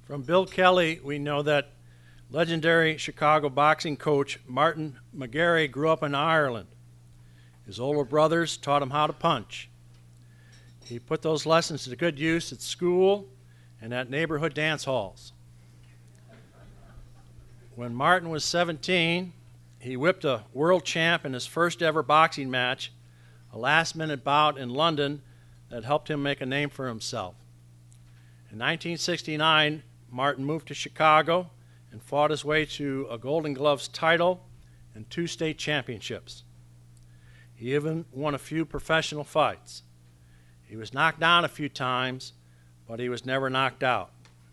From Bill Kelly, we know that legendary Chicago boxing coach Martin McGarry grew up in Ireland. His older brothers taught him how to punch. He put those lessons to good use at school and at neighborhood dance halls. When Martin was 17, he whipped a world champ in his first ever boxing match, a last-minute bout in London that helped him make a name for himself. In 1969, Martin moved to Chicago and fought his way to a Golden Gloves title and 2 state championships. He even won a few professional fights. He was knocked down a few times, but he was never knocked out.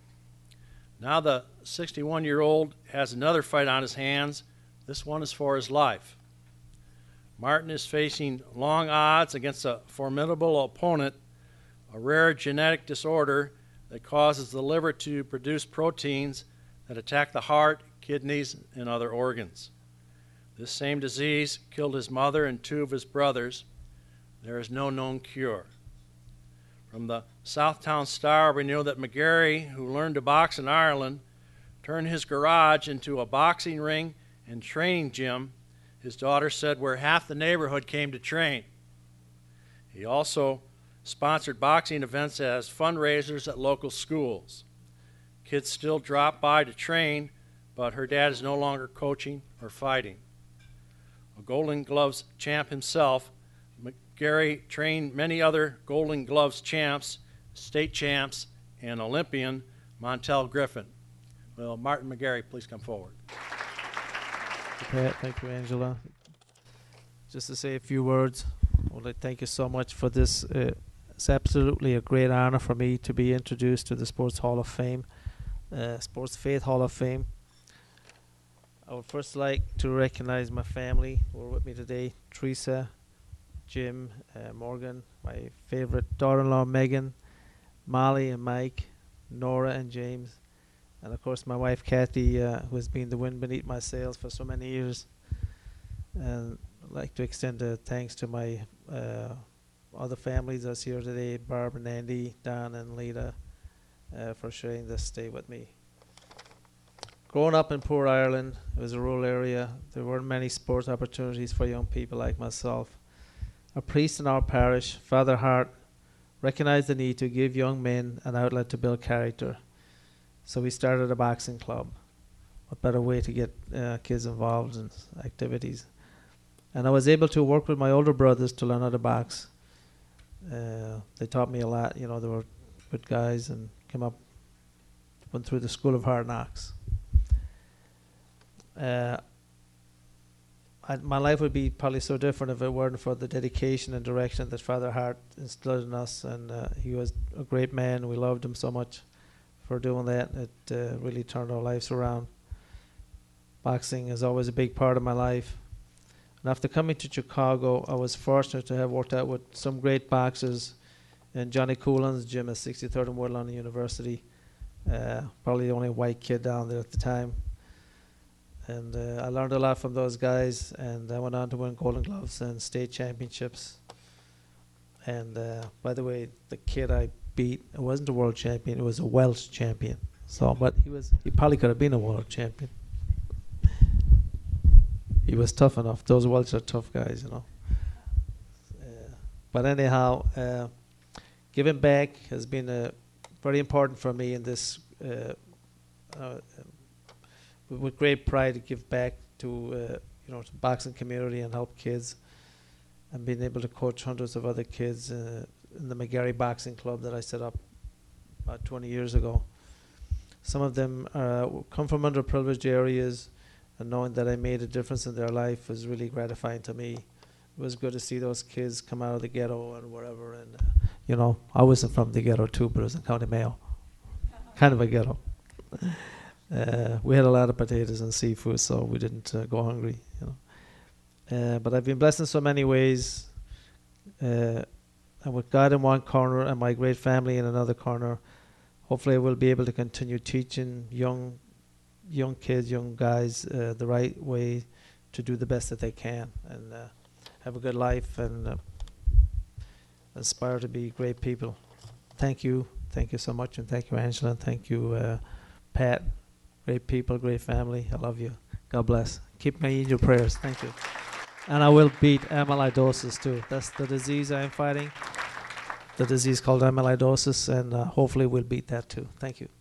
Now the 61-year-old has another fight on his hands. This one is for his life. Martin is facing long odds against a formidable opponent, a rare genetic disorder that causes the liver to produce proteins that attack the heart, kidneys, and other organs. This same disease killed his mother and 2 of his brothers. There is no known cure. From the Southtown Star, we know that McGarry, who learned to box in Ireland, turned his garage into a boxing ring and training gym, his daughter said, where half the neighborhood came to train. He also sponsored boxing events as fundraisers at local schools. Kids still drop by to train, but her dad is no longer coaching or fighting. A Golden Gloves champ himself, McGarry trained many other Golden Gloves champs, state champs, and Olympian Montel Griffin. Will Martin McGarry please come forward? Okay, thank you, Angela. Just to say a few words, I would like to thank you so much for this. It's absolutely a great honor for me to be introduced to the Sports Hall of Fame, Sports Faith Hall of Fame. I would first like to recognize my family who are with me today: Teresa, Jim, Morgan, my favorite daughter-in-law Megan, Molly and Mike, Nora and James, and of course my wife Kathy, who has been the wind beneath my sails for so many years. And I'd like to extend thanks to my other families that's here today: Barb and Andy, Don and Lita, for sharing this day with me. Growing up in poor Ireland, it was a rural area. There weren't many sports opportunities for young people like myself. A priest in our parish, Father Hart, recognized the need to give young men an outlet to build character. So we started a boxing club. What better way to get kids involved in activities? And I was able to work with my older brothers to learn how to box. They taught me a lot. You know, they were good guys and went through the School of Hard Knocks. My life would be probably so different if it weren't for the dedication and direction that Father Hart instilled in us. And he was a great man. We loved him so much for doing that. It really turned our lives around. Boxing is always a big part of my life. And after coming to Chicago, I was fortunate to have worked out with some great boxers in Johnny Coulin's gym at 63rd and Woodlawn University. Probably the only white kid down there at the time. And I learned a lot from those guys, and I went on to win Golden Gloves and state championships. And by the way, the kid I beat, it wasn't a world champion, it was a Welsh champion. So, but he probably could have been a world champion. He was tough enough. Those Welsh are tough guys, you know. But anyhow, giving back has been very important for me in this. With great pride, to give back to to the boxing community and help kids, and being able to coach hundreds of other kids in the McGarry Boxing Club that I set up about 20 years ago. Some of them come from underprivileged areas, and knowing that I made a difference in their life was really gratifying to me. It was good to see those kids come out of the ghetto and wherever. And I wasn't from the ghetto too, but it was in County Mayo, kind of a ghetto. We had a lot of potatoes and seafood, so we didn't go hungry. But I've been blessed in so many ways, and with God in one corner and my great family in another corner, hopefully I will be able to continue teaching young kids, young guys, the right way to do the best that they can and have a good life and aspire to be great people. Thank you so much, and thank you, Angela, and thank you, Pat, great people, great family. I love you. God bless. Keep me in your prayers. Thank you. And I will beat amyloidosis too. That's the disease I'm fighting. The disease called amyloidosis, and hopefully we'll beat that too. Thank you.